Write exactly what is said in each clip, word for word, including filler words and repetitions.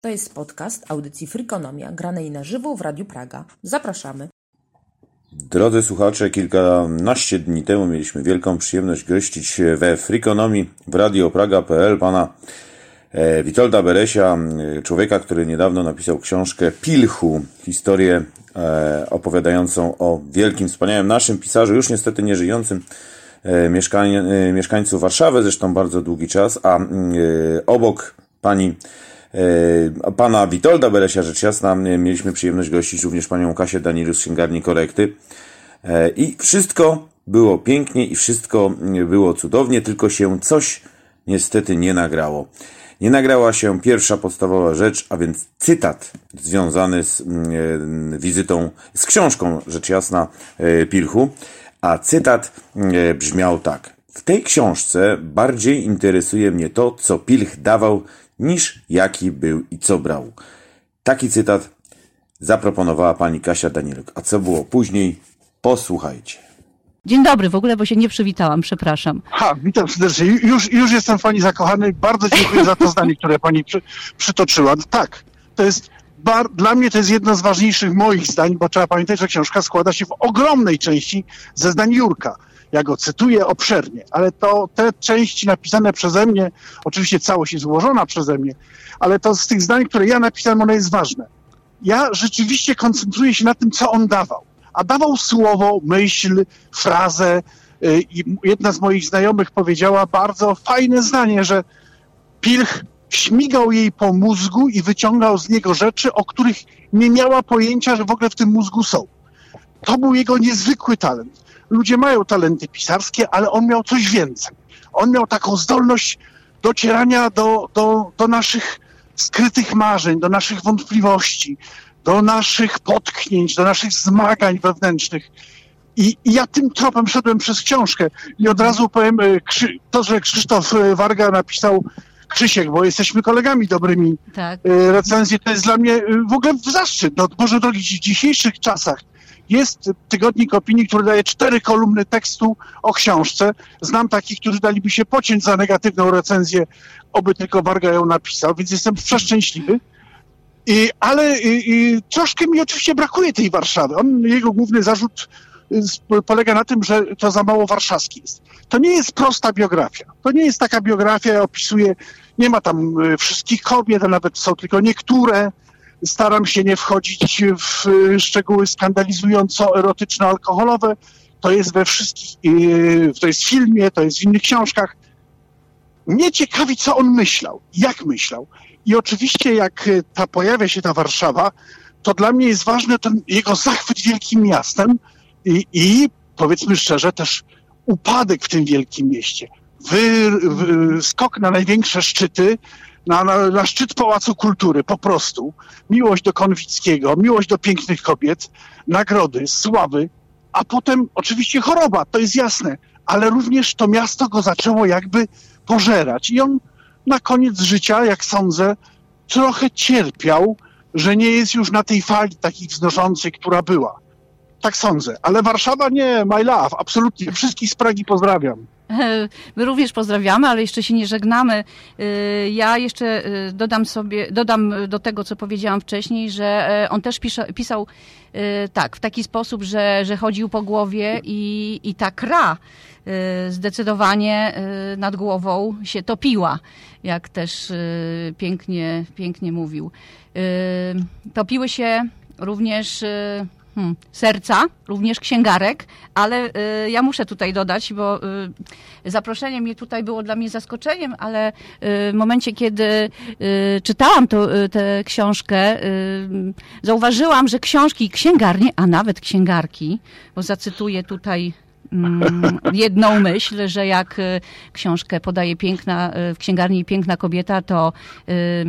To jest podcast audycji Freakonomia, granej na żywo w Radiu Praga. Zapraszamy. Drodzy słuchacze, kilkanaście dni temu mieliśmy wielką przyjemność gościć we Freakonomii w radio praga kropka p l pana Witolda Beresia, człowieka, który niedawno napisał książkę Pilchu, historię opowiadającą o wielkim, wspaniałym naszym pisarzu, już niestety nieżyjącym mieszkań, mieszkańcu Warszawy, zresztą bardzo długi czas, a obok pani pana Witolda Beresia, rzecz jasna, mieliśmy przyjemność gościć również panią Kasię Danilus z Księgarni Korekty i wszystko było pięknie i wszystko było cudownie, tylko się coś niestety nie nagrało. Nie nagrała się pierwsza podstawowa rzecz, a więc cytat związany z wizytą, z książką, rzecz jasna, Pilchu, a cytat brzmiał tak: w tej książce bardziej interesuje mnie to, co Pilch dawał, niż jaki był i co brał. Taki cytat zaproponowała pani Kasia Daniluk. A co było później? Posłuchajcie. Dzień dobry, w ogóle, bo się nie przywitałam, przepraszam. Ha, witam serdecznie. Już, już jestem w pani zakochany. Bardzo dziękuję za to zdanie, które pani przy, przytoczyła. Tak, to jest, bar, dla mnie to jest jedno z ważniejszych moich zdań, bo trzeba pamiętać, że książka składa się w ogromnej części ze zdań Jurka. Ja go cytuję obszernie, ale to te części napisane przeze mnie, oczywiście całość jest ułożona przeze mnie, ale to z tych zdań, które ja napisałem, ono jest ważne. Ja rzeczywiście koncentruję się na tym, co on dawał. A dawał słowo, myśl, frazę. I jedna z moich znajomych powiedziała bardzo fajne zdanie, że Pilch śmigał jej po mózgu i wyciągał z niego rzeczy, o których nie miała pojęcia, że w ogóle w tym mózgu są. To był jego niezwykły talent. Ludzie mają talenty pisarskie, ale on miał coś więcej. On miał taką zdolność docierania do, do, do naszych skrytych marzeń, do naszych wątpliwości, do naszych potknięć, do naszych zmagań wewnętrznych. I, i ja tym tropem szedłem przez książkę. I od razu powiem, to, że Krzysztof Warga napisał, Krzysiek, bo jesteśmy kolegami dobrymi, tak, recenzję, to jest dla mnie w ogóle zaszczyt. No, Boże drogi, w dzisiejszych czasach jest tygodnik opinii, który daje cztery kolumny tekstu o książce. Znam takich, którzy daliby się pociąć za negatywną recenzję, oby tylko Warga ją napisał, więc jestem przeszczęśliwy. I, ale i, i, troszkę mi oczywiście brakuje tej Warszawy. On, jego główny zarzut polega na tym, że to za mało warszawski jest. To nie jest prosta biografia. To nie jest taka biografia, ja opisuję, nie ma tam wszystkich kobiet, a nawet są tylko niektóre. Staram się nie wchodzić w szczegóły skandalizująco-erotyczno-alkoholowe. To jest we wszystkich, to jest w filmie, to jest w innych książkach. Mnie ciekawi, co on myślał, jak myślał. I oczywiście, jak ta pojawia się ta Warszawa, to dla mnie jest ważny ten jego zachwyt wielkim miastem i, i powiedzmy szczerze, też upadek w tym wielkim mieście. Wy, wy, skok na największe szczyty, na, na, na szczyt Pałacu Kultury, po prostu. Miłość do Konwickiego, miłość do pięknych kobiet, nagrody, sławy, a potem oczywiście choroba, to jest jasne, ale również to miasto go zaczęło jakby pożerać. I on na koniec życia, jak sądzę, trochę cierpiał, że nie jest już na tej fali takiej wznoszącej, która była. Tak sądzę. Ale Warszawa nie, my love, absolutnie. Wszystkich z Pragi pozdrawiam. My również pozdrawiamy, ale jeszcze się nie żegnamy. Ja jeszcze dodam sobie, dodam do tego, co powiedziałam wcześniej, że on też pisza, pisał tak, w taki sposób, że, że chodził po głowie i, i ta kra zdecydowanie nad głową się topiła, jak też pięknie, pięknie mówił. Topiły się również Hmm, serca, również księgarek, ale y, ja muszę tutaj dodać, bo y, zaproszenie mnie tutaj było dla mnie zaskoczeniem, ale y, w momencie, kiedy y, czytałam to, y, tę książkę, y, zauważyłam, że książki i księgarnie, a nawet księgarki, bo zacytuję tutaj mm, jedną myśl, że jak y, książkę podaje piękna, y, w księgarni piękna kobieta, to y,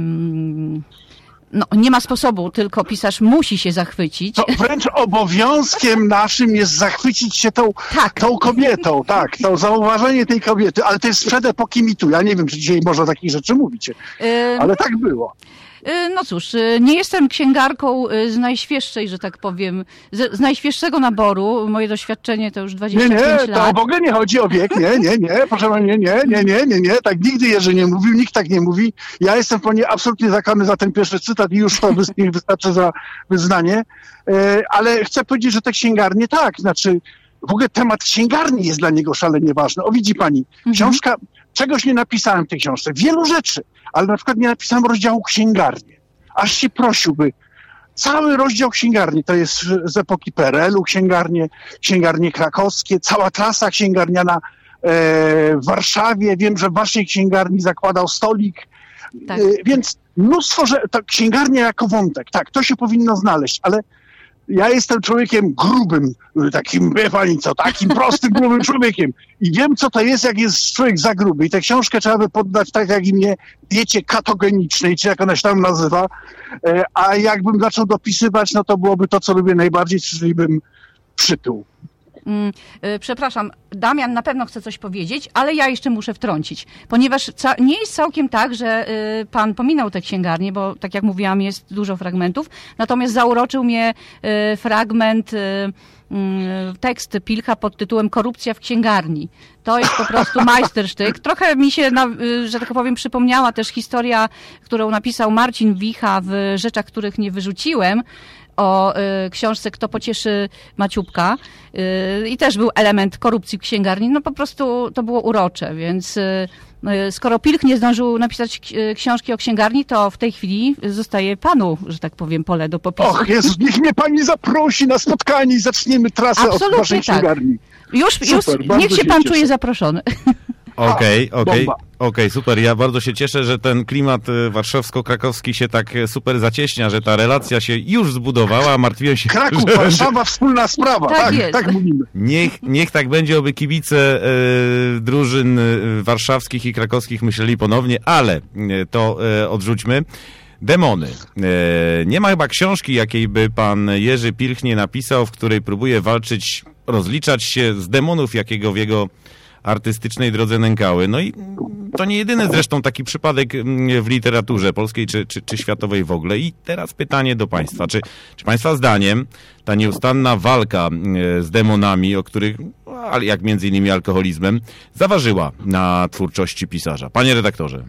no, nie ma sposobu, tylko pisarz musi się zachwycić. To wręcz obowiązkiem naszym jest zachwycić się tą, tak. tą kobietą, tak, to zauważenie tej kobiety, ale to jest sprzed epoki mitu. Ja nie wiem, czy dzisiaj można takich rzeczy mówić, ale tak było. No cóż, nie jestem księgarką z najświeższej, że tak powiem, z, z najświeższego naboru. Moje doświadczenie to już dwadzieścia pięć nie, nie, lat. To w ogóle nie chodzi o wiek, nie, nie, nie, proszę pani, nie, nie, nie, nie, nie, nie, tak nigdy Jerzy nie mówił, nikt tak nie mówi. Ja jestem po nie absolutnie zakany za ten pierwszy cytat i już to niech wystarczy za wyznanie. Ale chcę powiedzieć, że te księgarnie tak, znaczy w ogóle temat księgarni jest dla niego szalenie ważny. O, widzi pani, książka, czegoś nie napisałem w tej książce, wielu rzeczy, ale na przykład nie napisałem rozdziału księgarnie. Aż się prosiłby. Cały rozdział księgarni, to jest z epoki P R L-u księgarnie, księgarnie krakowskie, cała klasa księgarniana e, w Warszawie. Wiem, że w waszej księgarni zakładał stolik. Tak. E, więc mnóstwo, że to księgarnia jako wątek, tak, to się powinno znaleźć, ale ja jestem człowiekiem grubym, takim, wie pani co, takim prostym, grubym człowiekiem. I wiem, co to jest, jak jest człowiek za gruby. I tę książkę trzeba by poddać tak, jak i mnie, diecie katogenicznej, czy jak ona się tam nazywa. A jakbym zaczął dopisywać, no to byłoby to, co lubię najbardziej, czyli bym przytył. Mm, przepraszam, Damian na pewno chce coś powiedzieć, ale ja jeszcze muszę wtrącić, ponieważ ca- nie jest całkiem tak, że y, pan pominął tę księgarnię, bo tak jak mówiłam, jest dużo fragmentów, natomiast zauroczył mnie y, fragment, y, y, tekst Pilcha pod tytułem Korupcja w księgarni. To jest po prostu majstersztyk. Trochę mi się, na, y, że tak powiem, przypomniała też historia, którą napisał Marcin Wicha w Rzeczach, których nie wyrzuciłem, o y, książce Kto pocieszy Maciubka y, i też był element korupcji w księgarni. No po prostu to było urocze, więc y, y, skoro Pilch nie zdążył napisać k- książki o księgarni, to w tej chwili zostaje panu, że tak powiem, pole do popisu. Och Jezus, niech mnie pani zaprosi na spotkanie i zaczniemy trasę Absolutnie od waszej tak. księgarni. Już, Super, już bardzo niech się się pan cieszę. czuje zaproszony. Okej, A, okej, bomba. okej, super. Ja bardzo się cieszę, że ten klimat y, warszawsko-krakowski się tak y, super zacieśnia, że ta relacja się już zbudowała. Martwiłem się, Kraków, że Warszawa, wspólna sprawa. Tak Tak, jest. tak mówimy. niech, niech tak będzie, oby kibice y, drużyn y, warszawskich i krakowskich myśleli ponownie, ale y, to y, odrzućmy. Demony. E, nie ma chyba książki, jakiej by pan Jerzy Pilch nie napisał, w której próbuje walczyć, rozliczać się z demonów, jakiego w jego artystycznej drodze nękały. No i to nie jedyny zresztą taki przypadek w literaturze polskiej czy, czy, czy światowej w ogóle. I teraz pytanie do państwa. Czy, czy państwa zdaniem ta nieustanna walka z demonami, o których, ale jak między innymi alkoholizmem, zaważyła na twórczości pisarza? Panie redaktorze.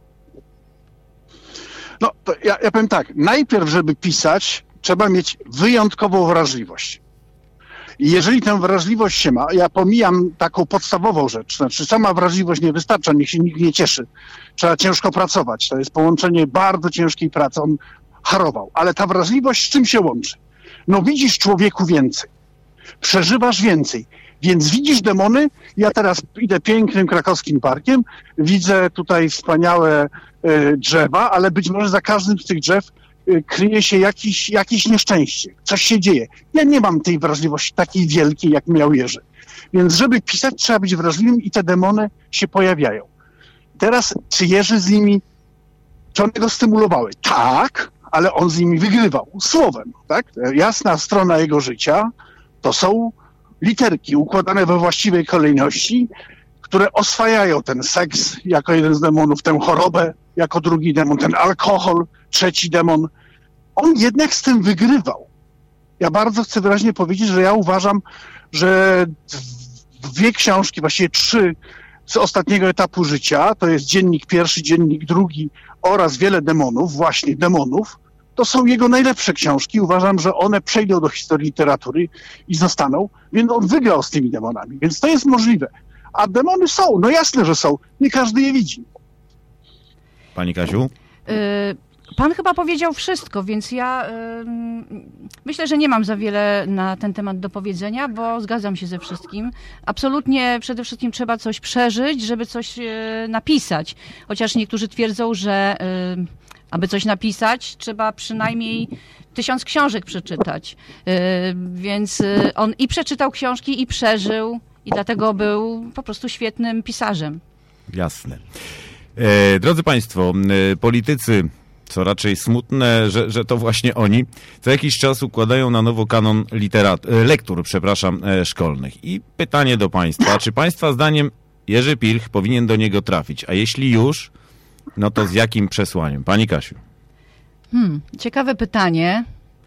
No, to ja, ja powiem tak. Najpierw, żeby pisać, trzeba mieć wyjątkową wrażliwość. I jeżeli tę wrażliwość się ma, ja pomijam taką podstawową rzecz, znaczy sama wrażliwość nie wystarcza, niech się nikt nie cieszy. Trzeba ciężko pracować. To jest połączenie bardzo ciężkiej pracy. On harował. Ale ta wrażliwość z czym się łączy? No widzisz człowieku więcej. Przeżywasz więcej. Więc widzisz demony. Ja teraz idę pięknym krakowskim parkiem, widzę tutaj wspaniałe y, drzewa, ale być może za każdym z tych drzew y, kryje się jakiś, jakieś nieszczęście. Coś się dzieje. Ja nie mam tej wrażliwości takiej wielkiej, jak miał Jerzy. Więc żeby pisać, trzeba być wrażliwym i te demony się pojawiają. Teraz, czy Jerzy z nimi, czy one go stymulowały? Tak, ale on z nimi wygrywał. Słowem, tak? Jasna strona jego życia to są literki układane we właściwej kolejności, które oswajają ten seks jako jeden z demonów, tę chorobę jako drugi demon, ten alkohol, trzeci demon. On jednak z tym wygrywał. Ja bardzo chcę wyraźnie powiedzieć, że ja uważam, że dwie książki, właściwie trzy z ostatniego etapu życia, to jest dziennik pierwszy, dziennik drugi oraz wiele demonów, właśnie demonów, to są jego najlepsze książki. Uważam, że one przejdą do historii literatury i zostaną, więc on wygrał z tymi demonami, więc to jest możliwe. A demony są, no jasne, że są. Nie każdy je widzi. Pani Kasiu? Y- Pan chyba powiedział wszystko, więc ja y, myślę, że nie mam za wiele na ten temat do powiedzenia, bo zgadzam się ze wszystkim. Absolutnie przede wszystkim trzeba coś przeżyć, żeby coś y, napisać. Chociaż niektórzy twierdzą, że y, aby coś napisać, trzeba przynajmniej tysiąc książek przeczytać. Y, więc y, on i przeczytał książki, i przeżył, i dlatego był po prostu świetnym pisarzem. Jasne. E, drodzy państwo, e, politycy, co raczej smutne, że, że to właśnie oni, co jakiś czas układają na nowo kanon literat, e, lektur, przepraszam, e, szkolnych. I pytanie do państwa, czy państwa zdaniem Jerzy Pilch powinien do niego trafić? A jeśli już, no to z jakim przesłaniem? Pani Kasiu. Hmm, ciekawe pytanie.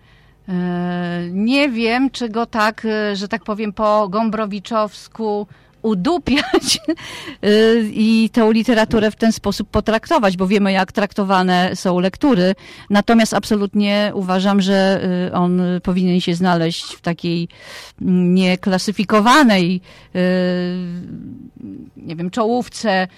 Nie wiem, czy go tak, że tak powiem, po gombrowiczowsku udupiać i tę literaturę w ten sposób potraktować, bo wiemy, jak traktowane są lektury. Natomiast absolutnie uważam, że on powinien się znaleźć w takiej nieklasyfikowanej, nie wiem, czołówce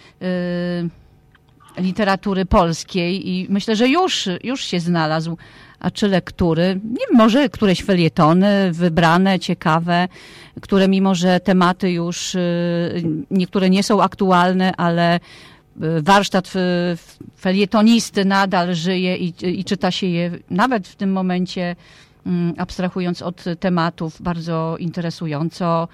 literatury polskiej i myślę, że już, już się znalazł. A czy lektury? Nie wiem, może któreś felietony wybrane, ciekawe, które mimo, że tematy już niektóre nie są aktualne, ale warsztat felietonisty nadal żyje i, i czyta się je nawet w tym momencie, abstrahując od tematów, bardzo interesująco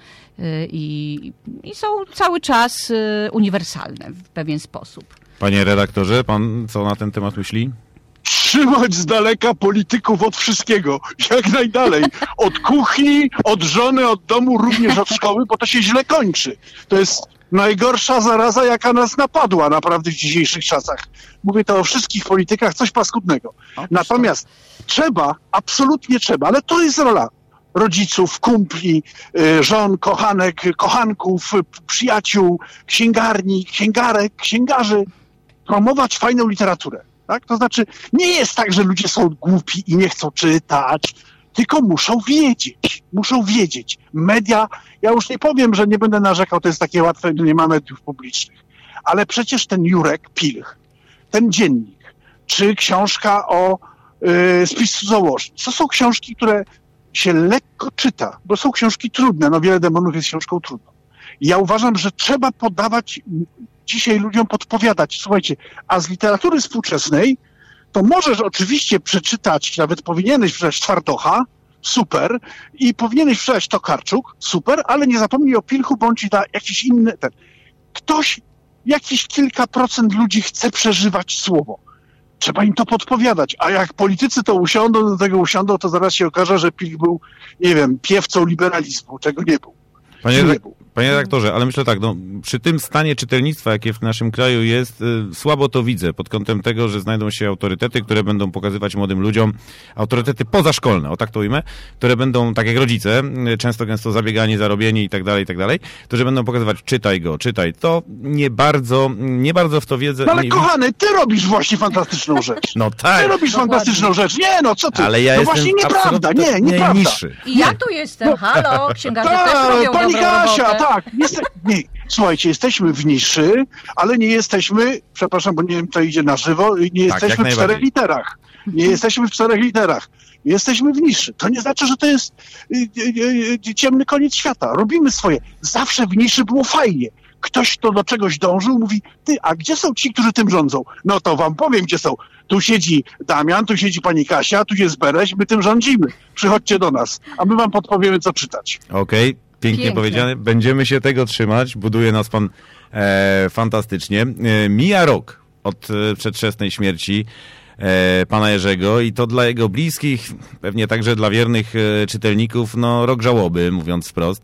i, i są cały czas uniwersalne w pewien sposób. Panie redaktorze, pan co na ten temat myśli? Trzymać z daleka polityków od wszystkiego, jak najdalej. Od kuchni, od żony, od domu, również od szkoły, bo to się źle kończy. To jest najgorsza zaraza, jaka nas napadła naprawdę w dzisiejszych czasach. Mówię to o wszystkich politykach, coś paskudnego. Natomiast trzeba, absolutnie trzeba, ale to jest rola rodziców, kumpli, żon, kochanek, kochanków, przyjaciół, księgarni, księgarek, księgarzy, promować fajną literaturę. Tak? To znaczy, nie jest tak, że ludzie są głupi i nie chcą czytać, tylko muszą wiedzieć, muszą wiedzieć. Media, ja już nie powiem, że nie będę narzekał, to jest takie łatwe, nie ma mediów publicznych, ale przecież ten Jurek Pilch, ten dziennik, czy książka o yy, Spis cudzołożnic, to są książki, które się lekko czyta, bo są książki trudne, no Wiele demonów jest książką trudną. I ja uważam, że trzeba podawać dzisiaj ludziom, podpowiadać, słuchajcie, a z literatury współczesnej to możesz oczywiście przeczytać, nawet powinieneś przeczytać Twardocha, super, i powinieneś przeczytać Tokarczuk, super, ale nie zapomnij o Pilchu, bądź na jakiś inny, ten. Ktoś, jakieś kilka procent ludzi chce przeżywać słowo. Trzeba im to podpowiadać, a jak politycy to usiądą, do tego usiądą, to zaraz się okaże, że Pilch był, nie wiem, piewcą liberalizmu, czego nie był. Panie, red- panie redaktorze, ale myślę tak, no, przy tym stanie czytelnictwa, jakie w naszym kraju jest, y, słabo to widzę pod kątem tego, że znajdą się autorytety, które będą pokazywać młodym ludziom, autorytety pozaszkolne, o tak to ujmę, które będą, tak jak rodzice, y, często gęsto zabiegani, zarobieni i tak dalej, i tak dalej, którzy będą pokazywać, czytaj go, czytaj. To nie bardzo, nie bardzo w to wiedzę. No ale nie... kochany, ty robisz właśnie fantastyczną rzecz. No tak. Ty robisz Dokładnie. fantastyczną rzecz. Nie, no co ty? Ale ja no jestem właśnie nieprawda, nie, nieprawda. najniższy. I ja tu jestem, halo, księgarze Ta, też robią pani dobrą Kasia, robotę. tak. Jeste, nie, słuchajcie, jesteśmy w niszy, ale nie jesteśmy, przepraszam, bo nie wiem, to idzie na żywo, nie jesteśmy jak w czterech najbardziej. literach. Nie jesteśmy w czterech literach. Jesteśmy w niszy. To nie znaczy, że to jest y, y, y, ciemny koniec świata. Robimy swoje. Zawsze w niszy było fajnie. Ktoś, kto do czegoś dążył, mówi, ty, a gdzie są ci, którzy tym rządzą? No to wam powiem, gdzie są. Tu siedzi Damian, tu siedzi pani Kasia, tu jest Bereś, my tym rządzimy. Przychodźcie do nas, a my wam podpowiemy, co czytać. Okej, okay. Pięknie Piękne. powiedziane. Będziemy się tego trzymać. Buduje nas pan e, fantastycznie. E, mija rok od e, przedwczesnej śmierci e, pana Jerzego i to dla jego bliskich, pewnie także dla wiernych e, czytelników, no rok żałoby, mówiąc wprost.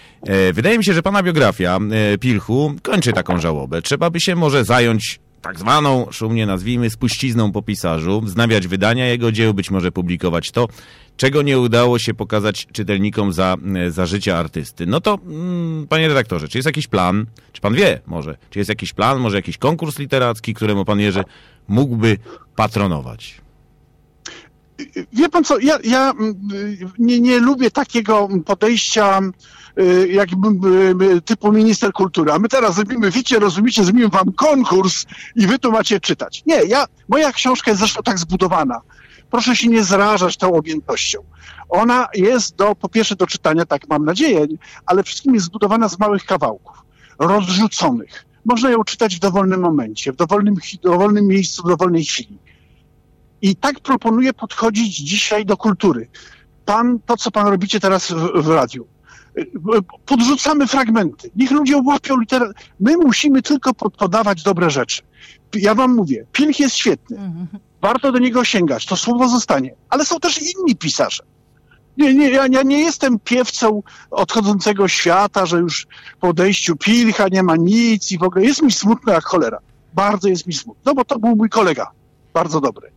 E, wydaje mi się, że pana biografia e, Pilchu kończy taką żałobę. Trzeba by się może zająć tak zwaną, szumnie nazwijmy, spuścizną po pisarzu, wznawiać wydania jego dzieł, być może publikować to, czego nie udało się pokazać czytelnikom za, za życia artysty. No to, mm, panie redaktorze, czy jest jakiś plan, czy pan wie może, czy jest jakiś plan, może jakiś konkurs literacki, któremu pan Jerzy mógłby patronować? Wie pan co, ja, ja nie, nie lubię takiego podejścia jakby typu minister kultury. A my teraz zrobimy, wiecie, rozumiecie, zrobimy wam konkurs i wy tu macie czytać. Nie, ja, moja książka jest zresztą tak zbudowana. Proszę się nie zrażać tą objętością. Ona jest do, po pierwsze do czytania, tak mam nadzieję, ale wszystkim jest zbudowana z małych kawałków, rozrzuconych. Można ją czytać w dowolnym momencie, w dowolnym, dowolnym miejscu, w dowolnej chwili. I tak proponuję podchodzić dzisiaj do kultury. Pan, to co pan robicie teraz w, w radiu, podrzucamy fragmenty. Niech ludzie łapią literaturę. My musimy tylko podawać dobre rzeczy. Ja wam mówię, Pilch jest świetny. Warto do niego sięgać. To słowo zostanie. Ale są też inni pisarze. Nie, nie, ja, ja nie jestem piewcą odchodzącego świata, że już po odejściu Pilcha nie ma nic i w ogóle jest mi smutno jak cholera. Bardzo jest mi smutno, no bo to był mój kolega. Bardzo dobry.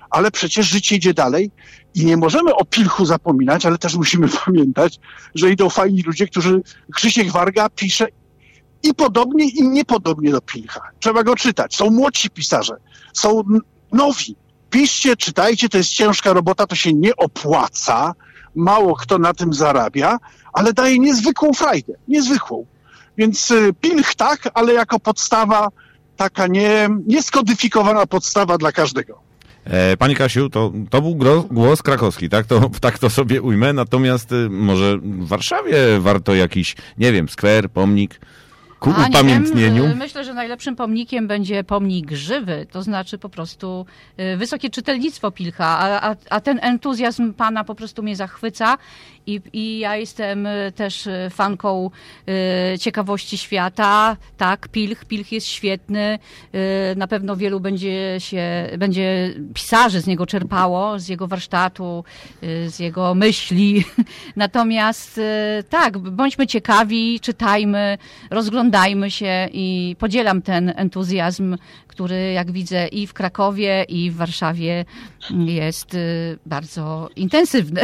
ale przecież życie idzie dalej i nie możemy o Pilchu zapominać, ale też musimy pamiętać, że idą fajni ludzie, którzy Krzysiek Warga pisze i podobnie, i niepodobnie do Pilcha. Trzeba go czytać. Są młodsi pisarze, są nowi. Piszcie, czytajcie, to jest ciężka robota, to się nie opłaca. Mało kto na tym zarabia, ale daje niezwykłą frajdę, niezwykłą. Więc Pilch tak, ale jako podstawa, taka nie, nieskodyfikowana podstawa dla każdego. E, Pani Kasiu, to, to był gro, głos krakowski, tak to, tak to sobie ujmę, natomiast y, może w Warszawie warto jakiś, nie wiem, skwer, pomnik ku A, upamiętnieniu? Wiem, myślę, że najlepszym pomnikiem będzie pomnik żywy, to znaczy po prostu y, wysokie czytelnictwo Pilcha, a, a, a ten entuzjazm pana po prostu mnie zachwyca i, i ja jestem też fanką y, ciekawości świata. Tak, Pilch, Pilch jest świetny, y, na pewno wielu będzie się, będzie pisarzy z niego czerpało, z jego warsztatu, y, z jego myśli. Natomiast y, tak, bądźmy ciekawi, czytajmy, rozglądajmy się i podzielam ten entuzjazm, który jak widzę i w Krakowie, i w Warszawie jest y, bardzo intensywny.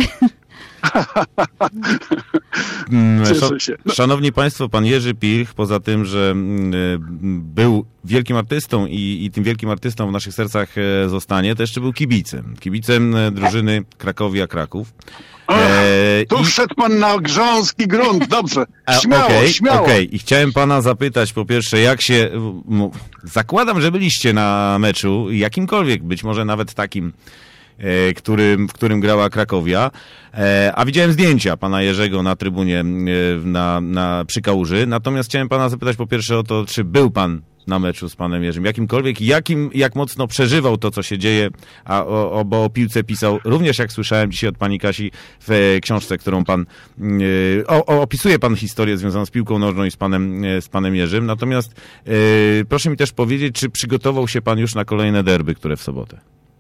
Cieszę się. No. Szanowni Państwo, pan Jerzy Pilch, poza tym, że był wielkim artystą i, i tym wielkim artystą w naszych sercach zostanie, to jeszcze był kibicem. Kibicem drużyny Krakowia-Kraków. E, tu i... wszedł pan na grząski grunt, dobrze. Śmiało, okay, śmiało. Okej, okay. I chciałem pana zapytać po pierwsze, jak się... Zakładam, że byliście na meczu, jakimkolwiek, być może nawet takim, Którym, w którym grała Krakowia, a widziałem zdjęcia pana Jerzego na trybunie na, na, przy Kałuży. Natomiast chciałem pana zapytać po pierwsze o to, czy był pan na meczu z panem Jerzym, jakimkolwiek, jakim, jak mocno przeżywał to, co się dzieje, a o, o, bo o piłce pisał, również jak słyszałem dzisiaj od pani Kasi w książce, którą pan, o, o, opisuje pan historię związaną z piłką nożną i z panem, z panem Jerzym. Natomiast e, proszę mi też powiedzieć, czy przygotował się pan już na kolejne derby, które w sobotę?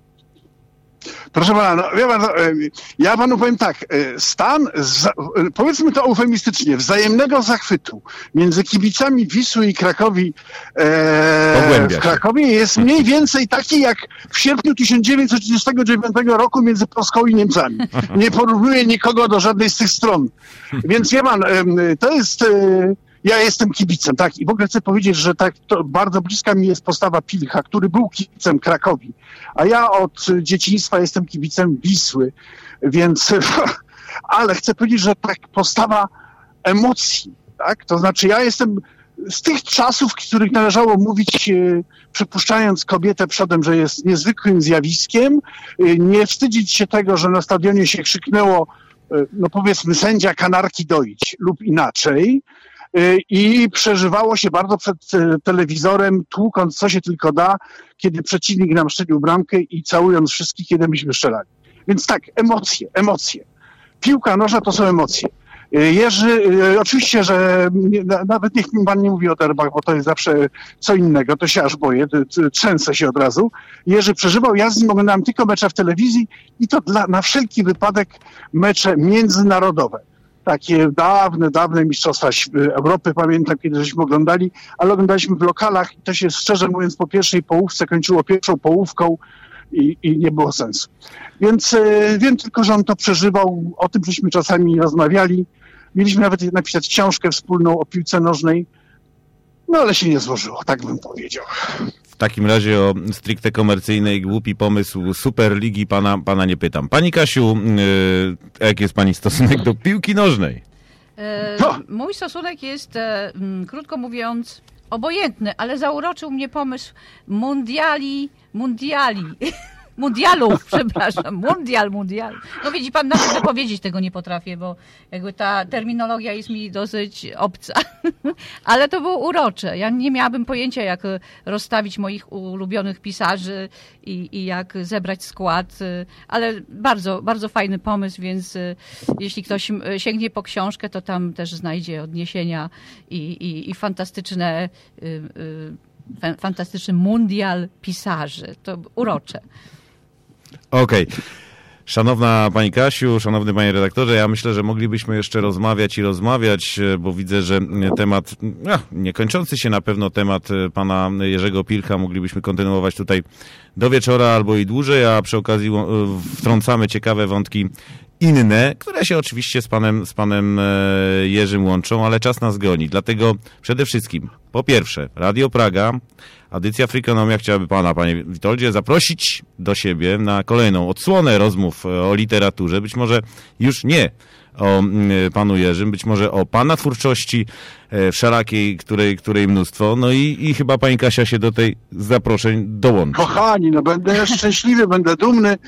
Proszę pana, no, wie pan, no, ja panu powiem tak, stan, za, powiedzmy to eufemistycznie, wzajemnego zachwytu między kibicami Wisły i Krakowi e, w Krakowie jest mniej więcej taki jak w sierpniu tysiąc dziewięćset trzydziestego dziewiątego roku między Polską i Niemcami. Nie porównuję nikogo do żadnej z tych stron. Więc wie pan, to jest... Ja jestem kibicem, tak, i w ogóle chcę powiedzieć, że tak to bardzo bliska mi jest postawa Pilcha, który był kibicem Krakowi, a ja od dzieciństwa jestem kibicem Wisły, więc, ale chcę powiedzieć, że tak postawa emocji, tak, to znaczy ja jestem z tych czasów, w których należało mówić, przypuszczając kobietę przodem, że jest niezwykłym zjawiskiem, nie wstydzić się tego, że na stadionie się krzyknęło, no powiedzmy, sędzia kanarki doić lub inaczej, i przeżywało się bardzo przed telewizorem, tłukąc co się tylko da, kiedy przeciwnik nam strzelił bramkę i całując wszystkich, kiedy myśmy strzelali. Więc tak, emocje, emocje. Piłka nożna to są emocje. Jerzy, oczywiście, że nie, nawet niech mi pan nie mówi o derbach, bo to jest zawsze co innego, to się aż boję, trzęsę się od razu. Jerzy przeżywał, ja z nim oglądałem tylko mecze w telewizji i to dla, na wszelki wypadek mecze międzynarodowe. Takie dawne, dawne mistrzostwa Europy, pamiętam, kiedy żeśmy oglądali, ale oglądaliśmy w lokalach i to się, szczerze mówiąc, po pierwszej połówce kończyło pierwszą połówką i, i nie było sensu. Więc e, wiem tylko, że on to przeżywał, o tym żeśmy czasami rozmawiali. Mieliśmy nawet napisać książkę wspólną o piłce nożnej, no ale się nie złożyło, tak bym powiedział. W takim razie o stricte komercyjny i głupi pomysł Superligi pana, pana nie pytam. Pani Kasiu, yy, jaki jest pani stosunek do piłki nożnej? E, mój stosunek jest, e, m, krótko mówiąc, obojętny, ale zauroczył mnie pomysł mundiali, mundiali. Mundialów, przepraszam. Mundial, mundial. No widzi pan, nawet wypowiedzieć tego nie potrafię, bo jakby ta terminologia jest mi dosyć obca. Ale to było urocze. Ja nie miałabym pojęcia, jak rozstawić moich ulubionych pisarzy i, i jak zebrać skład, ale bardzo, bardzo fajny pomysł, więc jeśli ktoś sięgnie po książkę, to tam też znajdzie odniesienia i, i, i fantastyczne, fantastyczny mundial pisarzy. To urocze. Okej. Okay. Szanowna Pani Kasiu, szanowny Panie redaktorze, ja myślę, że moglibyśmy jeszcze rozmawiać i rozmawiać, bo widzę, że temat, no, niekończący się na pewno temat Pana Jerzego Pilcha moglibyśmy kontynuować tutaj do wieczora albo i dłużej, a przy okazji wtrącamy ciekawe wątki inne, które się oczywiście z panem, z panem Jerzym łączą, ale czas nas goni. Dlatego przede wszystkim, po pierwsze, Radio Praga, audycja Freakonomia chciałaby pana, panie Witoldzie, zaprosić do siebie na kolejną odsłonę rozmów o literaturze. Być może już nie o panu Jerzym, być może o pana twórczości wszelakiej, której, której mnóstwo. No i, i chyba pani Kasia się do tej zaproszeń dołączy. Kochani, no będę szczęśliwy, będę dumny.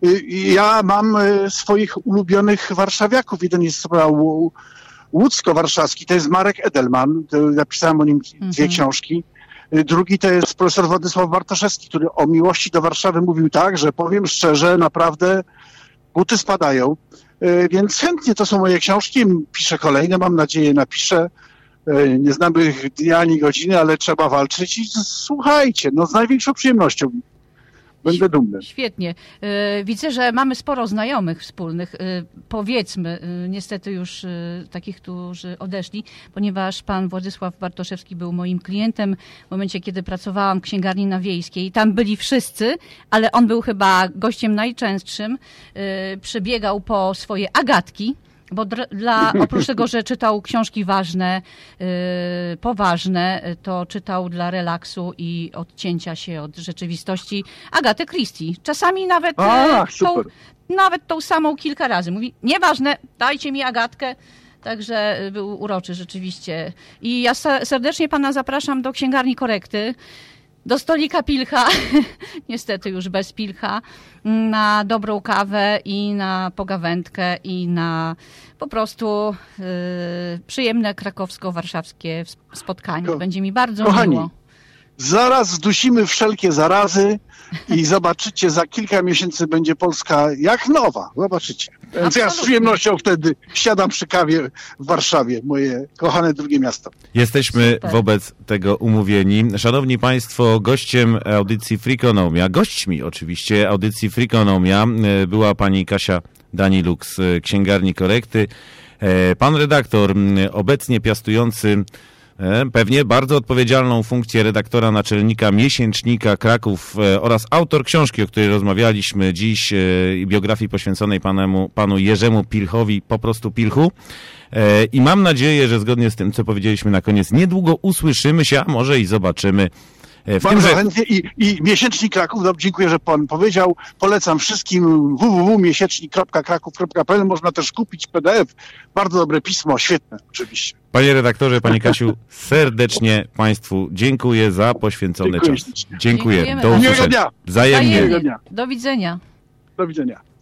Ja mam swoich ulubionych warszawiaków. Jeden jest łódzko-warszawski, to jest Marek Edelman. Napisałem o nim dwie mhm. książki. Drugi to jest profesor Władysław Bartoszewski, który o miłości do Warszawy mówił tak, że powiem szczerze, naprawdę buty spadają. Więc chętnie to są moje książki, piszę kolejne, mam nadzieję napiszę. Nie znamy dnia ani godziny, ale trzeba walczyć i słuchajcie, no z największą przyjemnością. Będę dumny. Świetnie. Widzę, że mamy sporo znajomych wspólnych, powiedzmy, niestety już takich, którzy odeszli, ponieważ pan Władysław Bartoszewski był moim klientem w momencie, kiedy pracowałam w księgarni na Wiejskiej. Tam byli wszyscy, ale on był chyba gościem najczęstszym. Przybiegał po swoje Agatki, bo dla, oprócz tego, że czytał książki ważne, yy, poważne, to czytał dla relaksu i odcięcia się od rzeczywistości Agatę Christie. Czasami nawet, A, tą, nawet tą samą kilka razy. Mówi, nieważne, dajcie mi Agatkę. Także był uroczy rzeczywiście. I ja serdecznie pana zapraszam do księgarni Korekty, do stolika Pilcha, niestety już bez Pilcha, na dobrą kawę i na pogawędkę i na po prostu y, przyjemne krakowsko-warszawskie spotkanie. Ko- Będzie mi bardzo Kochani, miło. Zaraz zdusimy wszelkie zarazy i zobaczycie, za kilka miesięcy będzie Polska jak nowa. Zobaczycie. Więc Absolutnie. ja z przyjemnością wtedy siadam przy kawie w Warszawie, moje kochane drugie miasto. Jesteśmy Super. wobec tego umówieni. Szanowni Państwo, gościem audycji Freakonomia, gośćmi oczywiście audycji Freakonomia była pani Kasia Daniluk z księgarni Korekty. Pan redaktor, obecnie piastujący pewnie bardzo odpowiedzialną funkcję redaktora naczelnika miesięcznika Kraków oraz autor książki, o której rozmawialiśmy dziś, biografii poświęconej panemu, panu Jerzemu Pilchowi, po prostu Pilchu. I mam nadzieję, że zgodnie z tym, co powiedzieliśmy na koniec, niedługo usłyszymy się, a może i zobaczymy. W Bardzo tym, że... chętnie i, i Miesięcznik Kraków, no, dziękuję, że pan powiedział, polecam wszystkim w w w kropka miesięcznik kropka kraków kropka p l, można też kupić P D F, bardzo dobre pismo, świetne oczywiście. Panie redaktorze, pani Kasiu, serdecznie Państwu dziękuję za poświęcony Dziękuję czas. ślicznie. Dziękuję. Dziękujemy Do bardzo. usłyszenia. Miłego dnia. Wzajemnie. Wzajemnie. dnia. Do widzenia. Do widzenia.